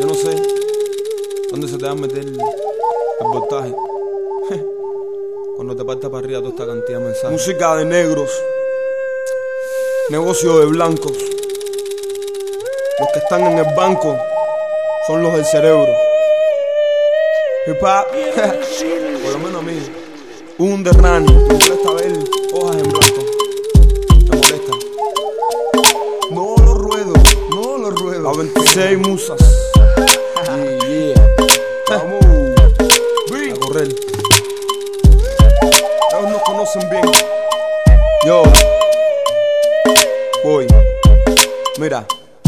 Yo no sé dónde se te va a meter el voltaje. Cuando te partas para arriba toda esta cantidad de mensajes. Música de negros, negocio de blancos. Los que están en el banco son los del cerebro. Hip hop, por lo menos a mí, un derrani. Me molesta ver hojas en blanco. Me molesta. No lo ruedo, no lo ruedo. A 26 musas. Vamos a correr. Ellos nos conocen bien. Yo voy. Mira,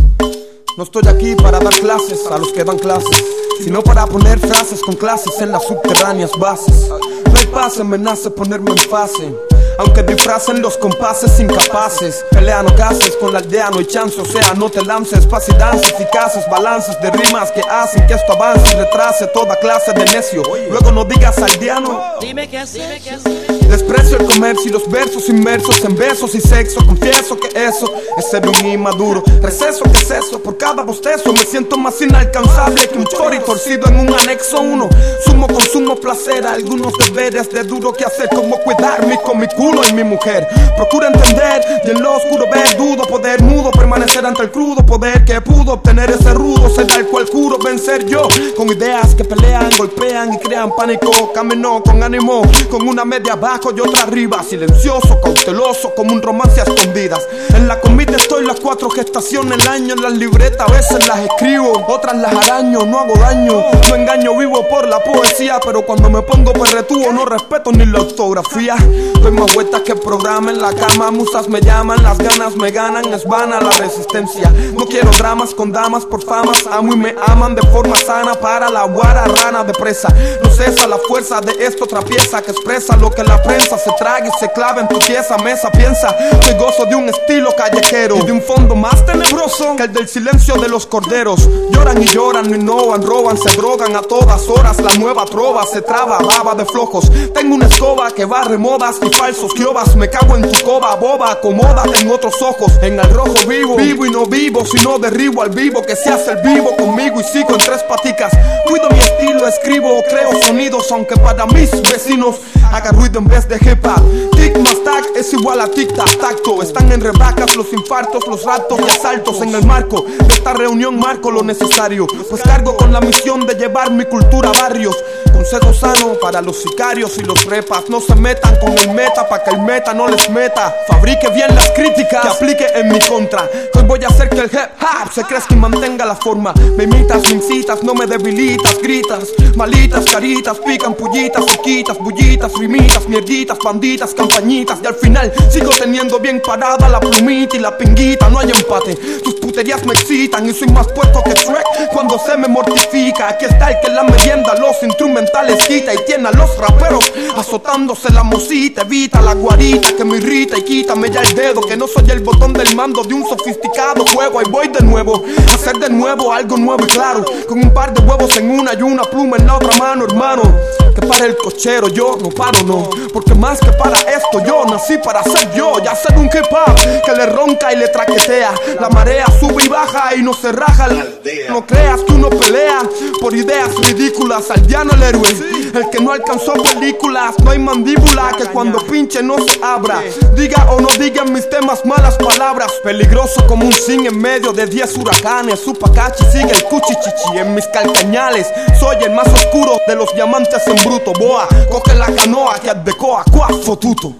no estoy aquí para dar clases a los que dan clases, sino para poner frases con clases en las subterráneas bases. No hay pase, me nace ponerme en fase, aunque disfracen los compases incapaces. Pelea no cases, con la aldea no hay chance. O sea, no te lances, paz y danza eficaces, balances de rimas que hacen que esto avance y retrase toda clase de necio. Luego no digas aldeano. Dime qué hacer. Desprecio el comercio y los versos inmersos en besos y sexo. Confieso que eso es ser un inmaduro. Receso, ¿qué es eso? Por cada bostezo me siento más inalcanzable que un chori torcido en un anexo 1. Sumo consumo placer a algunos deberes de duro que hacer, como cuidarme con mi culo y mi mujer. Procura entender y en lo oscuro ver, dudo poder mudo permanecer ante el crudo poder que pudo obtener ese rudo ser al cual juro vencer yo, con ideas que pelean, golpean y crean pánico. Camino con ánimo, con una media abajo y otra arriba, silencioso, cauteloso, como un romance a escondidas. En la comida estoy las 4 gestaciones del año. En las libretas a veces las escribo, otras las araño. No hago daño, no engaño, vivo por la poesía, pero cuando me pongo perretúo no respeto ni la ortografía. Doy más vueltas que el programa en la cama. Musas me llaman, las ganas me ganan, es vana la resistencia. No quiero dramas con damas por famas, amo y me aman de forma sana. Para la guara rana de presa, no cesa la fuerza de esta otra pieza que expresa lo que la prensa se traga y se clava en tu pieza. Mesa piensa que gozo de un estilo callejero y de un fondo más tenebroso que el del silencio de los corderos. Lloran y lloran, no innovan, roban, se drogan a todas horas. La nueva trova se traba, baba de flojos. Tengo una escoba que barre modas y falsos kiobas. Me cago en tu coba, boba, acomódate en otros ojos. En el rojo vivo, vivo y no vivo, sino derribo al vivo que se hace el vivo conmigo y sigo en 3 paticas. Cuido mi estilo, escribo, creo sonidos, aunque para mis vecinos haga ruido en vez de hip hop. Tic más tac es igual a tic tac tacto. Están en rebacas los infartos, los raptos y asaltos. En el marco de esta reunión marco lo necesario, pues cargo con la misión de llevar mi cultura a barrios. Consejo sano para los sicarios y los repas. No se metan con el meta pa' que el meta no les meta. Fabrique bien las críticas que aplique en mi contra. Hoy voy a hacer que el hip hop se crezca y mantenga la forma. Me imitas, me incitas, no me debilitas, gritas. Malitas, caritas, pican pullitas, cerquitas, bullitas, rimitas, mierditas, banditas, campañitas. Y al final sigo teniendo bien parada la plumita y la pinguita. No hay empate, tus puterías me excitan y soy más puesto que Shrek cuando se me mortifica. Aquí está el que la merienda los instrumentales quita y tiene a los raperos azotándose la mosita. Evita la guarita que me irrita y quítame ya el dedo, que no soy el botón del mando de un sofisticado juego. Ahí voy de nuevo a hacer de nuevo algo nuevo y claro, con un par de huevos en una y una pluma en la otra mano, hermano. Que para el cochero yo no paro, no, porque más que para esto yo nací para ser yo y hacer un hip hop que le ronca y le traquetea. La marea sube y baja y no se raja la aldea. No creas que uno pelea por ideas ridículas. Aldeano el héroe, el que no alcanzó películas. No hay mandíbula que cuando pinche no se abra. Diga o no diga en mis temas malas palabras. Peligroso como un zinc en medio de 10 huracanes. Su pacachi sigue el cuchichichi en mis calcañales. Soy el más oscuro de los diamantes en bruto. Boa, coge la canoa que addecoa, cuá, fotuto.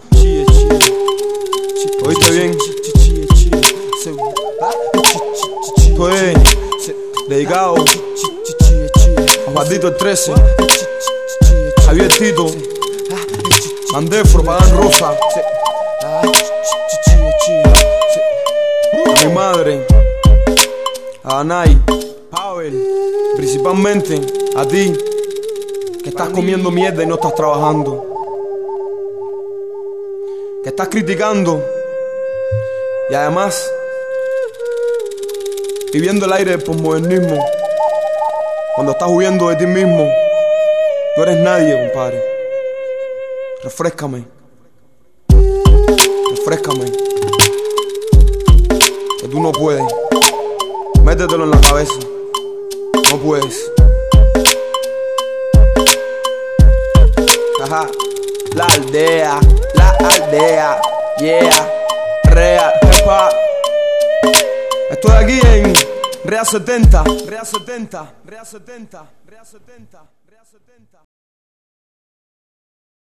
¿Oíste bien? Pues, dedicado a Bandito el 13, Javier Tito, Mandefro, Padán Rosa, a mi madre, a Anay, Pavel, principalmente a ti, que estás comiendo mierda y no estás trabajando, que estás criticando y además viviendo el aire del posmodernismo. Cuando estás huyendo de ti mismo, no eres nadie, compadre. Refréscame. Refréscame. Que tú no puedes. Métetelo en la cabeza. No pues. Ajá. La aldea, yeah. Real, hip hop. Estoy aquí en Real 70.